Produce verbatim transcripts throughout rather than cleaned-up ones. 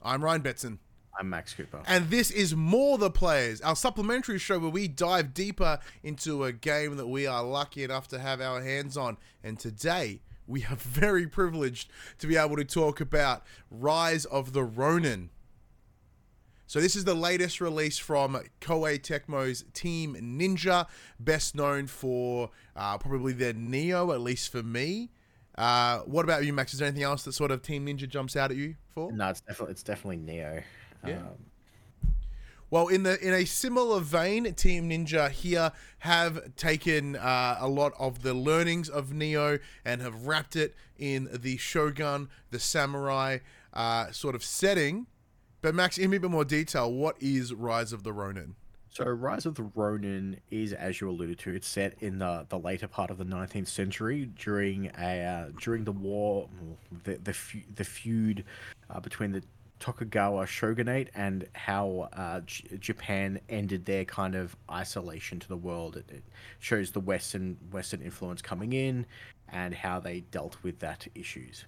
I'm Ryan Betson. I'm Max Cooper. And this is More the Players, our supplementary show where we dive deeper into a game that we are lucky enough to have our hands on. And today, we are very privileged to be able to talk about Rise of the Ronin. So this is the latest release from Koei Tecmo's Team Ninja, best known for uh, probably their Neo, at least for me. Uh, what about you, Max? Is there anything else that sort of Team Ninja jumps out at you for? No, it's definitely it's definitely Neo. Yeah. Um, Well, in the in a similar vein, Team Ninja here have taken uh, a lot of the learnings of Neo and have wrapped it in the Shogun, the samurai uh, sort of setting. But Max, in a bit more detail, what is Rise of the Ronin? so Rise of the Ronin is, as you alluded to, it's set in the, the later part of the nineteenth century during a uh, during the war, the the, fe- the feud uh, between the Tokugawa shogunate and how uh, J- Japan ended their kind of isolation to the world. It, it shows the Western Western influence coming in and how they dealt with that issues.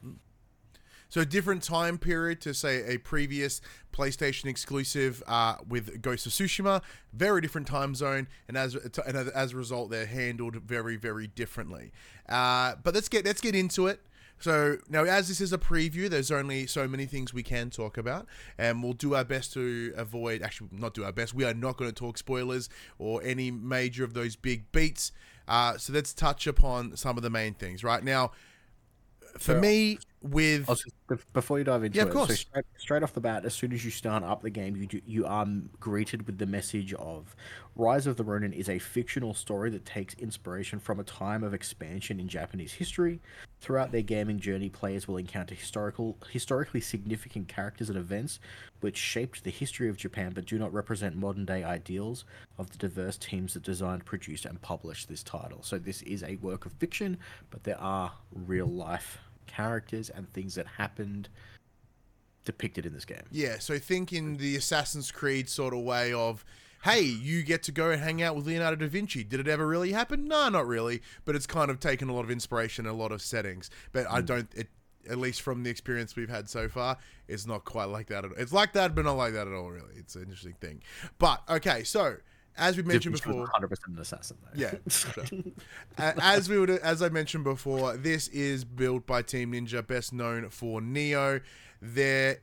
So a different time period to, say, a previous PlayStation exclusive uh, with Ghost of Tsushima. Very different time zone, and as and as a result, they're handled very, very differently. Uh, but let's get let's get into it. So now, as this is a preview, there's only so many things we can talk about, and we'll do our best to avoid. Actually, not do our best. We are not going to talk spoilers or any major of those big beats. Uh, so let's touch upon some of the main things. Right now, for So- me, with I was just- bef- before you dive into Yeah, of it, course. so straight, straight off the bat, as soon as you start up the game, you do, you are greeted with the message of Rise of the Ronin is a fictional story that takes inspiration from a time of expansion in Japanese history. Throughout their gaming journey, players will encounter historical, historically significant characters and events which shaped the history of Japan but do not represent modern-day ideals of the diverse teams that designed, produced, and published this title. So this is a work of fiction, but there are real-life characters and things that happened depicted in this game. Yeah, so think in the Assassin's Creed sort of way of, hey, you get to go and hang out with Leonardo da Vinci. Did it ever really happen? No, not really. But it's kind of taken a lot of inspiration in a lot of settings. But I don't, it, at least from the experience we've had so far, it's not quite like that at all. It's like that, but not like that at all, really. It's an interesting thing. But, okay, so, as we mentioned Da Vinci was before... one hundred percent an assassin, though. Yeah, sure. A- as we would, as I mentioned before, this is built by Team Ninja, best known for Neo. There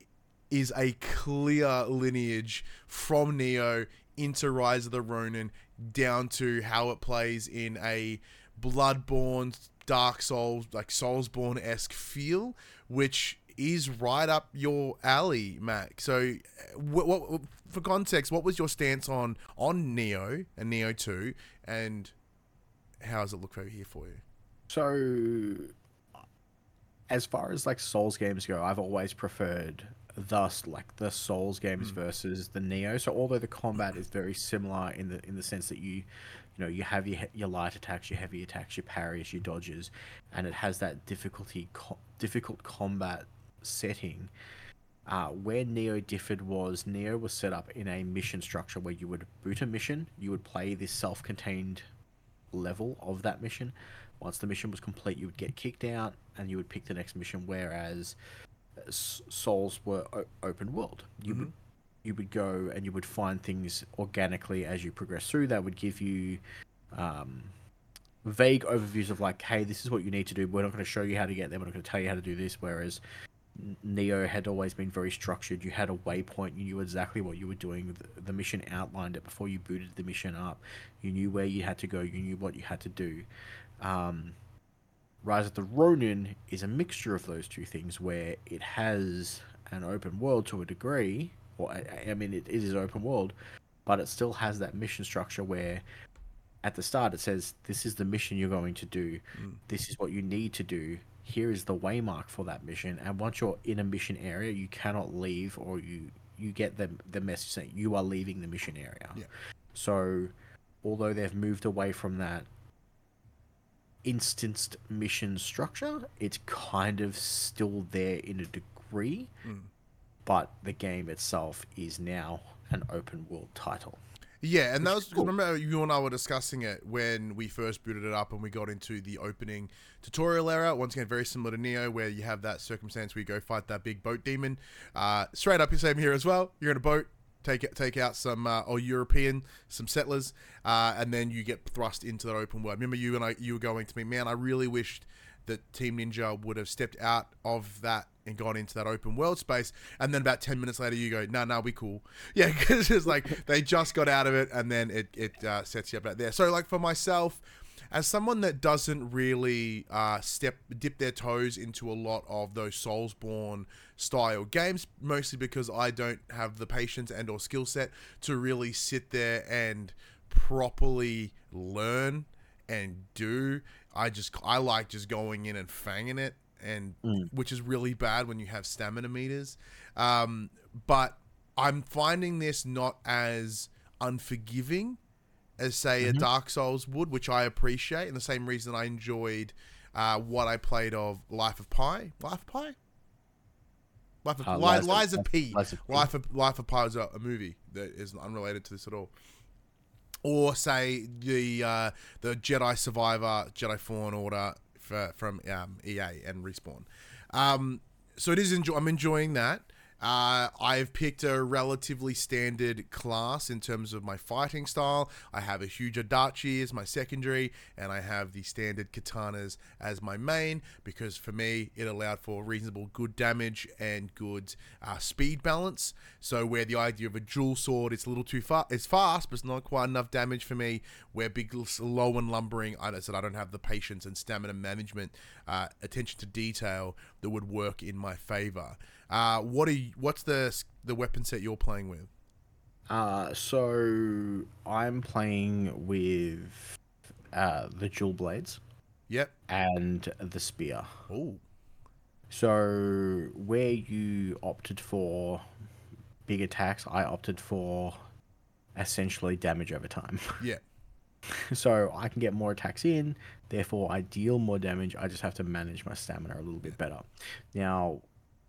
is a clear lineage from Neo into Rise of the Ronin down to how it plays in a Bloodborne, Dark Souls, like Soulsborne-esque feel, which is right up your alley, Mac. So, what, what, for context, what was your stance on on Neo and Neo two, and how does it look over here for you? So, as far as like Souls games go, I've always preferred thus like the Souls games versus the Neo. So, although the combat is very similar in the in the sense that you, you know, you have your he- your light attacks, your heavy attacks, your parries, your dodges, and it has that difficulty co- difficult combat setting. Uh, where Neo differed was Neo was set up in a mission structure where you would boot a mission, you would play this self-contained level of that mission. Once the mission was complete, you would get kicked out and you would pick the next mission. Whereas S- Souls were o- open world. You would you would go and you would find things organically as you progress through. That would give you um, vague overviews of like, hey, this is what you need to do. We're not going to show you how to get there. We're not going to tell you how to do this. Whereas Neo had always been very structured. You had a waypoint. You knew exactly what you were doing. The, the mission outlined it before you booted the mission up. You knew where you had to go. You knew what you had to do. Um, Rise of the Ronin is a mixture of those two things where it has an open world to a degree. Or, I, I mean, it, it is open world, but it still has that mission structure where at the start it says, this is the mission you're going to do. This is what you need to do. Here is the waymark for that mission, and once you're in a mission area, you cannot leave, or you you get the the message saying you are leaving the mission area. Yeah. So, although they've moved away from that instanced mission structure, it's kind of still there in a degree, Mm. but the game itself is now an open world title. Yeah, and that which was is cool. remember you and I were discussing it when we first booted it up and we got into the opening tutorial area. Once again, very similar to Neo, where you have that circumstance where you go fight that big boat demon. Uh, straight up, the same here as well. You're in a boat, take it, take out some uh, or European, some settlers, uh, and then you get thrust into that open world. Remember, you and I, you were going to me, man. I really wished that Team Ninja would have stepped out of that and gone into that open world space, and then about ten minutes later you go, no, nah, no, nah, we cool. Yeah, because it's like they just got out of it, and then it, it uh, sets you up out there. So like for myself, as someone that doesn't really uh, step dip their toes into a lot of those Soulsborne style games, mostly because I don't have the patience and or skill set to really sit there and properly learn and do. I just I like just going in and fanging it, and Mm. which is really bad when you have stamina meters. Um, but I'm finding this not as unforgiving as say a Mhm. Dark Souls would, which I appreciate, and the same reason I enjoyed uh, what I played of Life of Pi. Life of Pi? Life of, Uh, Li- Lies of- Lies of P. Lies of P. Life of Life of Pi is a, a movie that is unrelated to this at all. Or say the uh, the Jedi Survivor, Jedi Fallen Order for, from um, E A and Respawn. Um, so it is. Enjoy- I'm enjoying that. Uh, I've picked a relatively standard class in terms of my fighting style. I have a huge Adachi as my secondary, and I have the standard katanas as my main, because for me, it allowed for reasonable good damage and good uh, speed balance. So where the idea of a dual sword, it's a little too fast, it's fast, but it's not quite enough damage for me. Where big, low and lumbering, I said I don't have the patience and stamina management, uh, attention to detail that would work in my favor. Uh, what are you, what's the the weapon set you're playing with? Uh, so I'm playing with uh, the dual blades Yep. and the spear. Oh. So where you opted for big attacks, I opted for essentially damage over time. Yeah. So I can get more attacks in, therefore I deal more damage. I just have to manage my stamina a little bit better. Now,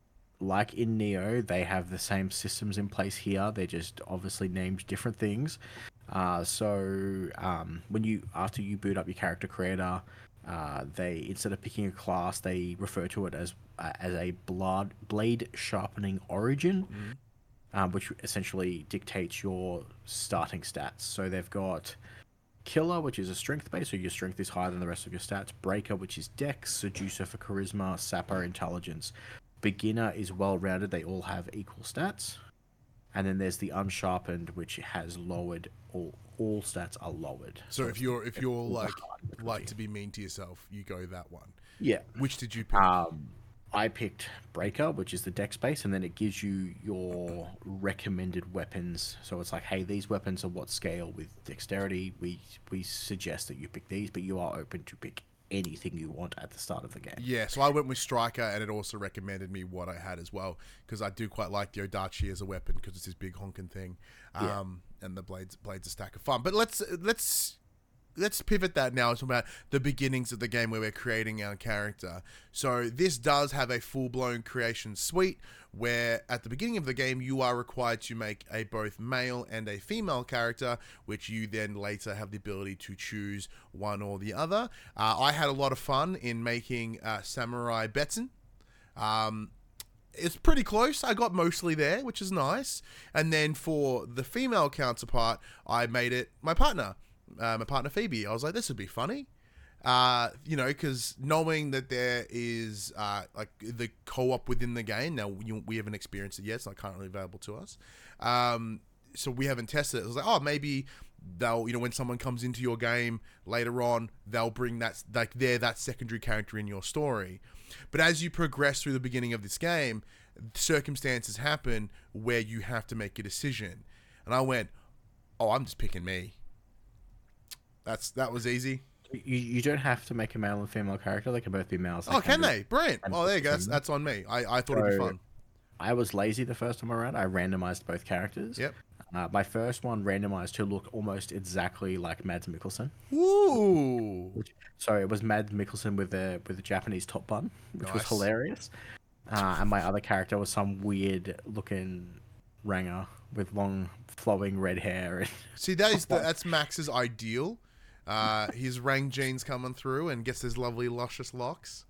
like in Neo, they have the same systems in place here. They're just obviously named different things. Uh, so um, when you after you boot up your character creator, uh, they instead of picking a class, they refer to it as uh, as a blood blade sharpening origin, Mm-hmm. um, which essentially dictates your starting stats. So they've got Killer, which is a strength base, so your strength is higher than the rest of your stats. Breaker, which is Dex. Seducer for charisma. Sapper, intelligence. Beginner is well-rounded. They all have equal stats. And then there's the Unsharpened, which has lowered. All all stats are lowered. So if you're if you're it's like hard difficulty. like to be mean to yourself, you go that one. Yeah. Which did you pick? Um, I picked Breaker, which is the Dex base, and then it gives you your recommended weapons. So it's like, hey, these weapons are what scale with dexterity. We we suggest that you pick these, but you are open to pick anything you want at the start of the game. Yeah, so I went with Striker, and it also recommended me what I had as well, because I do quite like the Odachi as a weapon, because it's this big honking thing, um, Yeah. and the blades blades a stack of fun. But let's let's let's pivot that now to about the beginnings of the game where we're creating our character. So this does have a full-blown creation suite where at the beginning of the game you are required to make a both male and a female character, which you then later have the ability to choose one or the other. Uh, I had a lot of fun in making uh, Samurai Betsun. Um, it's pretty close. I got mostly there, which is nice. And then for the female counterpart, I made it my partner. Uh, my partner Phoebe. I was like, this would be funny, uh, you know, because knowing that there is uh, like the co-op within the game. Now we, we haven't experienced it yet; it's not currently available to us, um, so we haven't tested it. I was like, oh, maybe they'll, you know, when someone comes into your game later on, they'll bring that like they're that secondary character in your story. But as you progress through the beginning of this game, circumstances happen where you have to make a decision, and I went, oh, I'm just picking me. That's that was easy. You, you don't have to make a male and female character. They can both be males. Oh, can be- they? Brilliant. and Oh, there you go. That's, female. that's on me. I, I thought it'd be So- fun. I was lazy the first time around. I randomized both characters. Yep. Uh, my first one randomized to look almost exactly like Mads Mikkelsen. Woo! Which, sorry, it was Mads Mikkelsen with a with a Japanese top bun, which was Nice. hilarious. Uh, and my other character was some weird looking Ranger with long flowing red hair. And See, that is the, that's Max's ideal. Uh, his Rang genes coming through and gets his lovely luscious locks.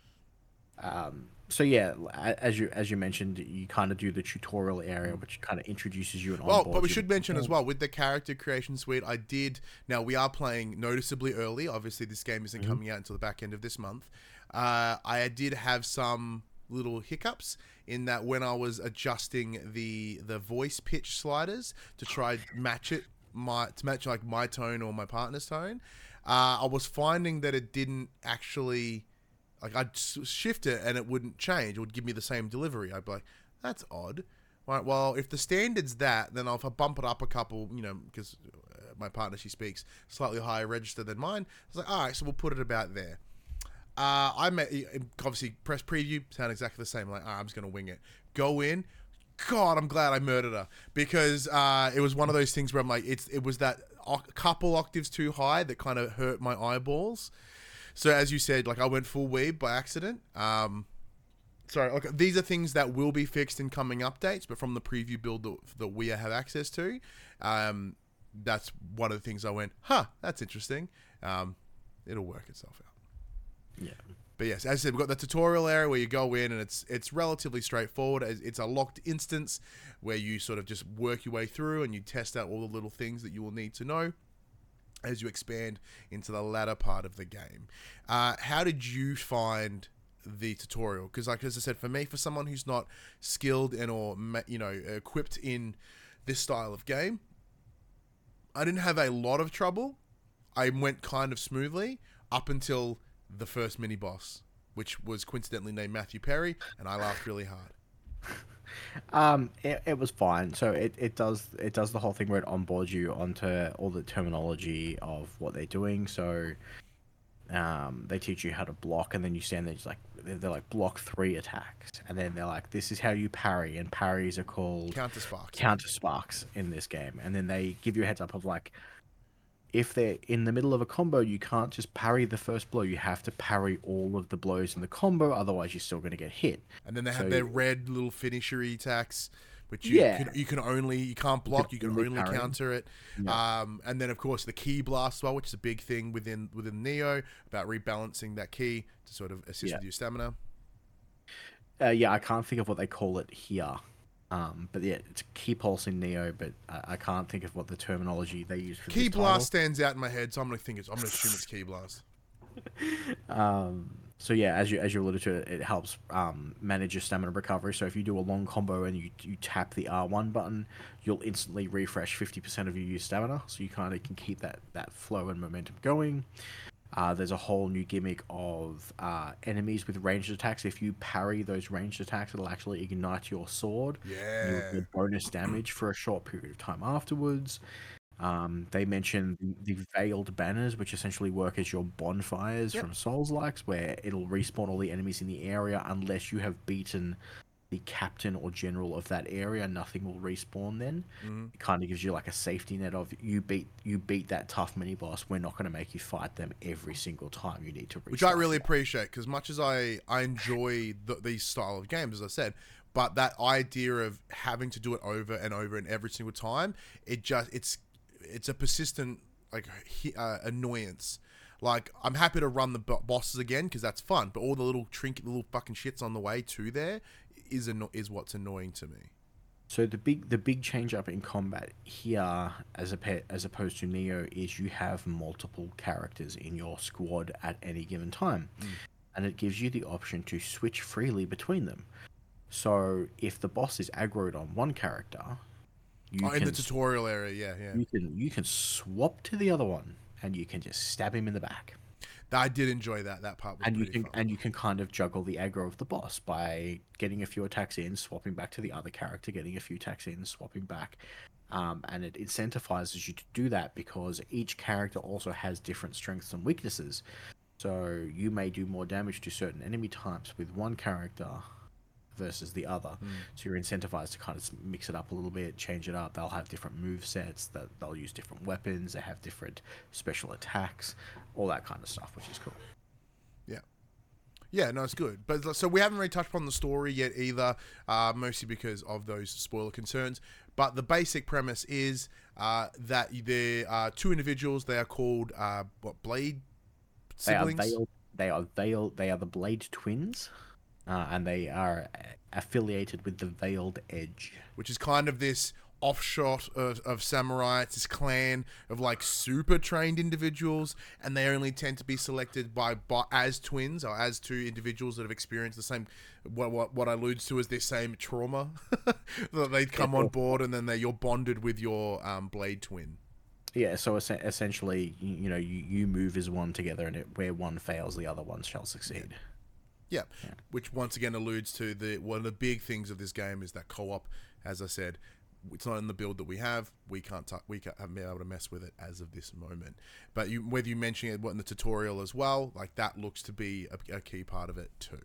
Um, so yeah, a- as you as you mentioned, you kind of do the tutorial area, which kind of introduces you and Well, onboards but we you should to- mention as well with the character creation suite. I did. Now we are playing noticeably early. Obviously, this game isn't Mhm. coming out until the back end of this month. Uh, I did have some little hiccups in that when I was adjusting the the voice pitch sliders to try match it my to match like my tone or my partner's tone. Uh, I was finding that it didn't actually like I'd s- shift it and it wouldn't change. It would give me the same delivery. I'd be like, that's odd. Right. Well, if the standard's that, then if I bump it up a couple, you know, because uh, my partner she speaks slightly higher register than mine. I was like, all right, so we'll put it about there. Uh, I may obviously press preview, sound exactly the same. Like, all right, I'm just gonna wing it. Go in. God, I'm glad I murdered her because uh, it was one of those things where I'm like, it's it was that o- couple octaves too high that kind of hurt my eyeballs. So as you said, like I went full weeb by accident. Um, sorry, okay, these are things that will be fixed in coming updates, but from the preview build that, that we have access to, um, that's one of the things I went, huh, that's interesting. Um, it'll work itself out. Yeah. But yes, as I said, we've got the tutorial area where you go in and it's it's relatively straightforward. It's a locked instance where you sort of just work your way through and you test out all the little things that you will need to know as you expand into the latter part of the game. Uh, how did you find the tutorial? Because like as I said, for me, for someone who's not skilled and or you know equipped in this style of game, I didn't have a lot of trouble. I went kind of smoothly up until the first mini boss, which was coincidentally named Matthew Perry, and I laughed really hard. Um, it, it was fine. So it, it does it does the whole thing where it onboards you onto all the terminology of what they're doing. So um, they teach you how to block, and then you stand there just like they're, they're like block three attacks, and then they're like this is how you parry, and parries are called Counter sparks. counter sparks in this game, and then they give you a heads up of like if they're in the middle of a combo, you can't just parry the first blow. You have to parry all of the blows in the combo, otherwise you're still going to get hit. And then they have So- their red little finishery attacks, which you Yeah. can you can only you can't block, you can, only only parry. counter it. Yeah. Um, and then of course the key blast as well, which is a big thing within within Neo about rebalancing that key to sort of assist Yeah. with your stamina. Uh, yeah, I can't think of what they call it here. Um, but yeah, it's key pulse in Neo, but I, I can't think of what the terminology they use for Key this blast stands out in my head, so I'm gonna think it's I'm gonna assume it's key blast. title. Um, so yeah, as you as you alluded to, it helps um, manage your stamina recovery. So if you do a long combo and you you tap the R one button, you'll instantly refresh fifty percent of your used stamina. So you kind of can keep that that flow and momentum going. Uh, there's a whole new gimmick of uh, enemies with ranged attacks. If you parry those ranged attacks, it'll actually ignite your sword. and Yeah. You'll get bonus damage for a short period of time afterwards. Um, they mention the, the veiled banners, which essentially work as your bonfires Yep. from Souls-likes, where it'll respawn all the enemies in the area unless you have beaten the captain or general of that area. Nothing will respawn then. Mhm. It kind of gives you like a safety net of you beat you beat that tough mini boss. We're not going to make you fight them every single time. You need to restart. Which I really appreciate because much as I I enjoy the, these style of games, as I said, but that idea of having to do it over and over and every single time, it just it's it's a persistent like he- uh, annoyance. Like I'm happy to run the bo- bosses again because that's fun, but all the little trinket little fucking shits on the way to there is anno- is what's annoying to me. So the big the big change up in combat here, as a pet, as opposed to Neo, is you have multiple characters in your squad at any given time, Mm. and it gives you the option to switch freely between them. So if the boss is aggroed on one character, you Oh, in can the tutorial area, yeah, yeah. you can you can swap to the other one, and you can just stab him in the back. I did enjoy that. That part was And you pretty can fun. and you can kind of juggle the aggro of the boss by getting a few attacks in, swapping back to the other character, getting a few attacks in, swapping back. Um, and it incentivizes you to do that because each character also has different strengths and weaknesses. So you may do more damage to certain enemy types with one character versus the other. Mm. So you're incentivized to kind of mix it up a little bit, change it up. They'll have different move sets, that they'll use different weapons, they have different special attacks, all that kind of stuff, which is cool. Yeah, no, it's good. But so we haven't really touched upon the story yet either, uh, mostly because of those spoiler concerns. But the basic premise is uh, that there are two individuals. They are called uh, what Blade They are siblings, veiled. They are veiled. They are the Blade twins, uh, and they are affiliated with the Veiled Edge. which is kind of this offshot of, of samurai. It's this clan of like super trained individuals, and they only tend to be selected by, by as twins or as two individuals that have experienced the same what what, what alludes to as their same trauma. That they come on board, and then they you're bonded with your um, blade twin. Yeah, so es- essentially, you, you know, you, you move as one together, and it, where one fails, the other one shall succeed. Yeah. yeah, which once again alludes to the one of the big things of this game is that co-op. As I said, it's not in the build that we have. We can't t- we can't, haven't been able to mess with it as of this moment. But you, whether you mention it in the tutorial as well, like that looks to be a, a key part of it too.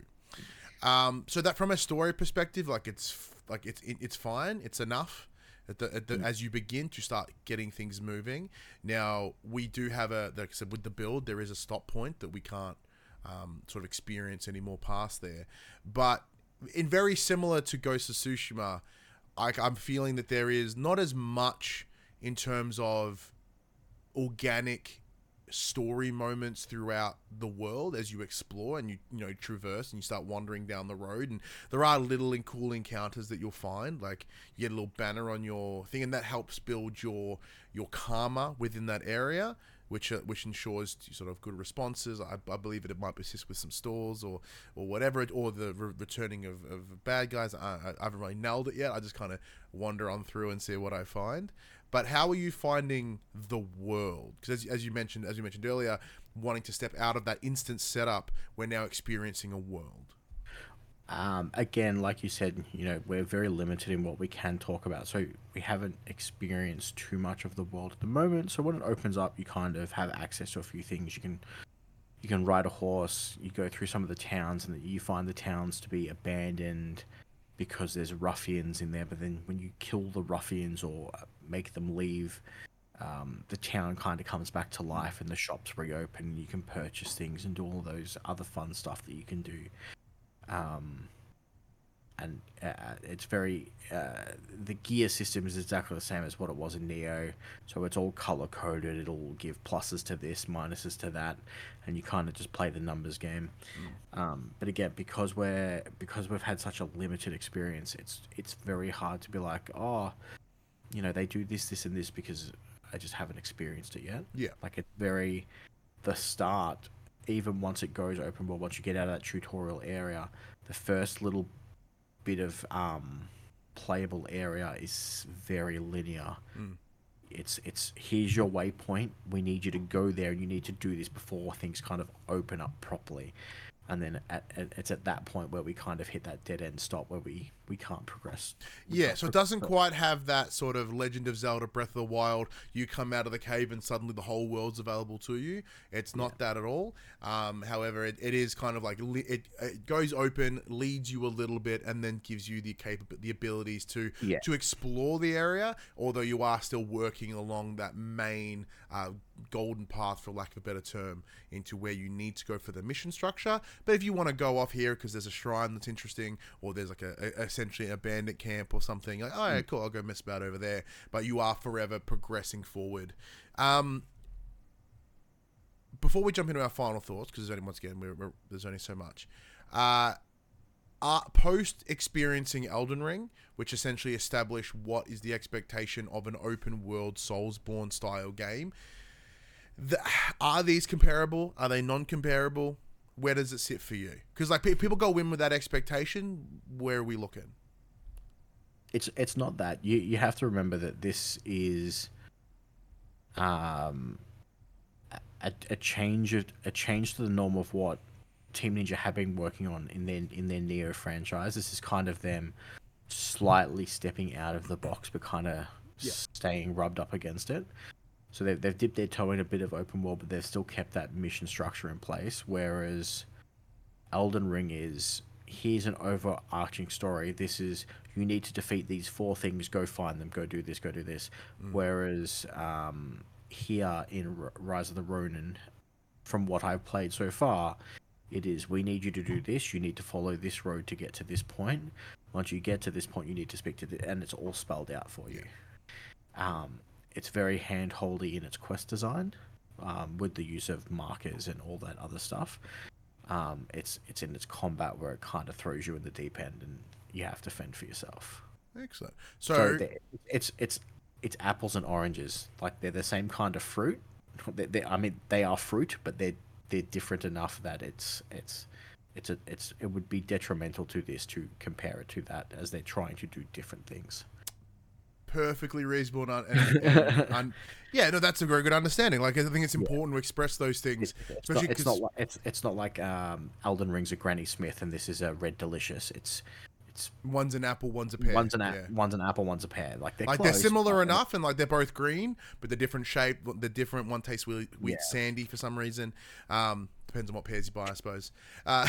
Um, so that from a story perspective, like it's like it's it's fine. It's enough. At the, at the, mm. As you begin to start getting things moving. Now we do have a like I said with the build, there is a stop point that we can't um, sort of experience any more past there. But in very similar to Ghost of Tsushima, I, I'm feeling that there is not as much in terms of organic story moments throughout the world as you explore and you you know traverse and you start wandering down the road, and there are little and cool encounters that you'll find, like you get a little banner on your thing, and that helps build your your karma within that area, which uh, which ensures sort of good responses. I, I believe it, it might assist with some stores or or whatever, or the re- returning of, of bad guys. I, I, I haven't really nailed it yet. I just kind of wander on through and see what I find. But how are you finding the world? Because as, as you mentioned, as you mentioned earlier, wanting to step out of that instant setup, we're now experiencing a world. Um, again, like you said, you know, we're very limited in what we can talk about, so we haven't experienced too much of the world at the moment. So when it opens up, you kind of have access to a few things. You can you can ride a horse. You go through some of the towns, and you find the towns to be abandoned because there's ruffians in there. But then when you kill the ruffians or make them leave, um, the town kind of comes back to life, and the shops reopen, and you can purchase things and do all those other fun stuff that you can do. Um, and uh, it's very uh, the gear system is exactly the same as what it was in Neo, so it's all color coded. It'll give pluses to this, minuses to that, and you kind of just play the numbers game. Mm. Um, but again, because we're because we've had such a limited experience, it's it's very hard to be like, oh, you know, they do this, this, and this, because I just haven't experienced it yet. Yeah, like it's very the start. Even once it goes open world, once you get out of that tutorial area, the first little bit of um, playable area is very linear. Mm. It's it's here's your waypoint. We need you to go there, and you need to do this before things kind of open up properly. And then at, at, it's at that point where we kind of hit that dead end stop where we, we can't progress. We yeah, can't so it progress. doesn't quite have that sort of Legend of Zelda Breath of the Wild, you come out of the cave and suddenly the whole world's available to you. It's not yeah. that at all. Um, however, it, it is kind of like, it, it goes open, leads you a little bit, and then gives you the cap- the abilities to, yeah. to explore the area, although you are still working along that main uh, golden path, for lack of a better term, into where you need to go for the mission structure. But if you want to go off here because there's a shrine that's interesting, or there's like a, a essentially a bandit camp or something, like, oh yeah, cool, I'll go mess about over there. But you are forever progressing forward. Um, before we jump into our final thoughts, because only once again we're, we're, there's only so much. Uh, uh, post experiencing Elden Ring, which essentially established what is the expectation of an open world Soulsborne style game. The, are these comparable? Are they non-comparable? Where does it sit for you? Because like people go in with that expectation. Where are we looking? It's it's not that. You you have to remember that this is um a, a change of, a change to the norm of what Team Ninja have been working on in their in their Neo franchise. This is kind of them slightly stepping out of the box, but kind of yeah. staying rubbed up against it. So they've, they've dipped their toe in a bit of open world, but they've still kept that mission structure in place. Whereas Elden Ring is, here's an overarching story. This is, you need to defeat these four things, go find them, go do this, go do this. Mm. Whereas um, here in R- Rise of the Ronin, from what I've played so far, It is, we need you to do this. You need to follow this road to get to this point. Once you get to this point, you need to speak to the, and it's all spelled out for you. Um, it's very hand-holdy in its quest design, um, with the use of markers and all that other stuff. Um, it's it's in its combat where it kind of throws you in the deep end and you have to fend for yourself. Excellent. So, So they- it's it's it's apples and oranges. Like they're the same kind of fruit. They, they, I mean, they are fruit, but they're they're different enough that it's it's it's a it's it would be detrimental to this to compare it to that, as they're trying to do different things. perfectly reasonable and, and, and, and yeah, no, that's a very good understanding. Like, I think it's important to express those things, It's, it's especially not, it's because not like it's it's not like um, Elden Ring's a Granny Smith and this is a Red Delicious. It's it's one's an apple, one's a pear. one's an a- yeah. one's an apple, one's a pear. Like they're Like close, they're similar but- enough, and like they're both green, but they're different shape. The different one tastes really wheat Yeah. sandy for some reason. Um, depends on what pears you buy, I suppose. Uh,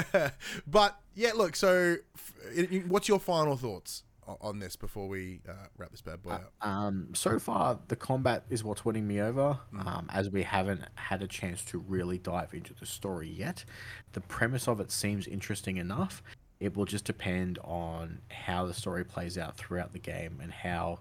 but yeah, look. So, f- it- what's your final thoughts o- on this before we uh, wrap this bad boy out? Um, so far, the combat is what's winning me over, Mm. um, as we haven't had a chance to really dive into the story yet. The premise of it seems interesting enough. It will just depend on how the story plays out throughout the game and how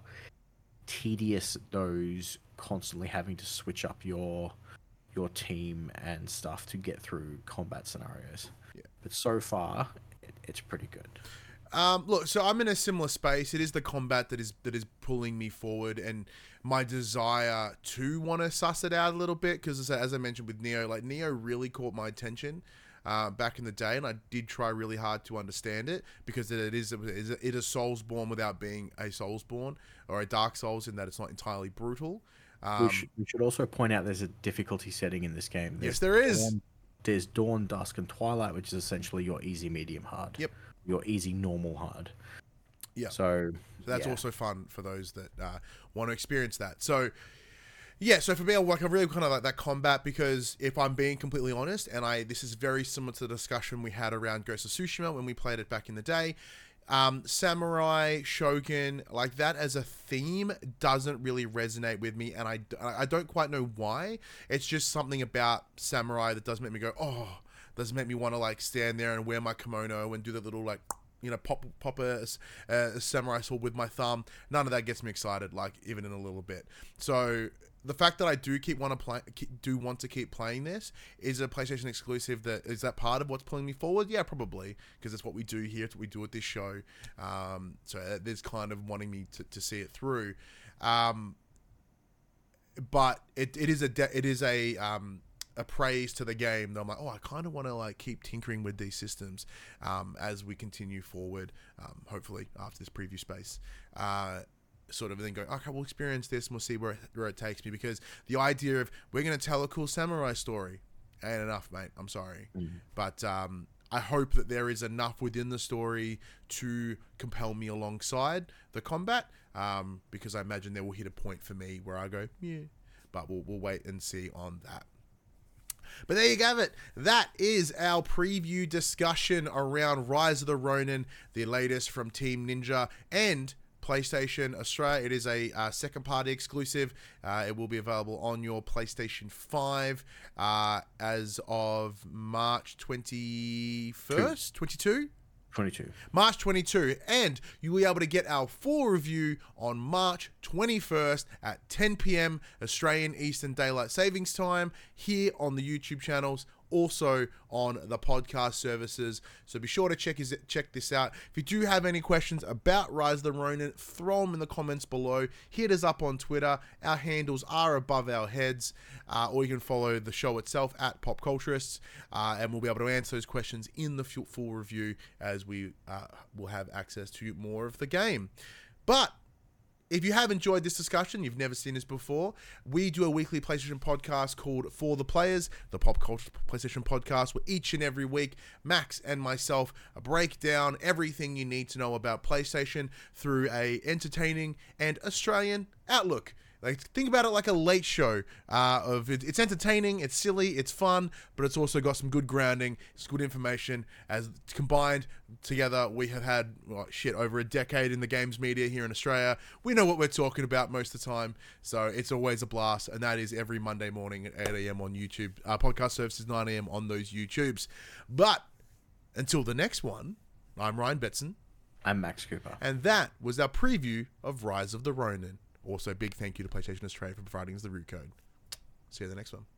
tedious those constantly having to switch up your your team and stuff to get through combat scenarios. Yeah. But so far, it, it's pretty good. Um, look, so I'm in a similar space. It is the combat that is that is pulling me forward, and my desire to want to suss it out a little bit. Because as, I- as I mentioned with Neo, like Neo really caught my attention uh, back in the day, and I did try really hard to understand it because it is it is it is Soulsborne without being a Soulsborne or a Dark Souls, in that it's not entirely brutal. Um, we, should, we should also point out there's a difficulty setting in this game. yes, There's there is. Dawn, there's Dawn, Dusk, and Twilight, which is essentially your easy, medium, hard. Yep. Your easy, normal, hard. Yeah. So, So that's yeah. also fun for those that uh, want to experience that. So, yeah, so for me, I like I really kind of like that combat because if I'm being completely honest, and I this is very similar to the discussion we had around Ghost of Tsushima when we played it back in the day. Um, samurai, shogun, like that as a theme doesn't really resonate with me, and I, I don't quite know why. It's just something about samurai that does make me go, oh, doesn't make me want to like stand there and wear my kimono and do the little like, you know, pop pop a, a samurai sword with my thumb. None of that gets me excited, like even in a little bit. So the fact that I do keep want to play, keep, do want to keep playing this, is a PlayStation exclusive. That is that part of what's pulling me forward? Yeah, probably, because it's what we do here. It's what we do at this show. Um, so there's kind of wanting me to, to see it through. Um, but it, it is a de- it is a um, a praise to the game that I'm like, oh, I kind of want to like keep tinkering with these systems um, as we continue forward. Um, hopefully after this preview space. Uh, sort of then go, okay, we'll experience this and we'll see where it, where it takes me, because the idea of we're going to tell a cool samurai story ain't enough, mate. I'm sorry. Mm. But um, I hope that there is enough within the story to compel me alongside the combat, um, because I imagine there will hit a point for me where I go, yeah, but we'll, we'll wait and see on that. But there you have it. That is our preview discussion around Rise of the Ronin, the latest from Team Ninja and PlayStation Australia. It is a uh, second party exclusive. Uh, it will be available on your PlayStation five uh, as of March twenty-first, twenty-two? twenty-two. March twenty-second, and you will be able to get our full review on March twenty-first at ten p.m. Australian Eastern Daylight Savings Time here on the YouTube channels, also on the podcast services. So be sure to check is check this out. If you do have any questions about Rise of the Ronin, throw them in the comments below. Hit us up on Twitter. Our handles are above our heads, uh, or you can follow the show itself at Pop Culturists, uh, and we'll be able to answer those questions in the full, full review as we uh, will have access to more of the game. But if you have enjoyed this discussion, you've never seen this before, we do a weekly PlayStation podcast called For the Players, the Pop Culture PlayStation podcast, where each and every week, Max and myself break down everything you need to know about PlayStation through a entertaining and Australian outlook. Like, think about it like a late show. Uh, of it, it's entertaining, it's silly, it's fun, but it's also got some good grounding, it's good information. As combined together, we have had well, shit over a decade in the games media here in Australia. We know what we're talking about most of the time, so it's always a blast. And that is every Monday morning at eight a.m. on YouTube. Our podcast service is nine a.m. on those YouTubes. But until the next one, I'm Ryan Betson. I'm Max Cooper. And that was our preview of Rise of the Ronin. Also, big thank you to PlayStation Australia for providing us the root code. See you in the next one.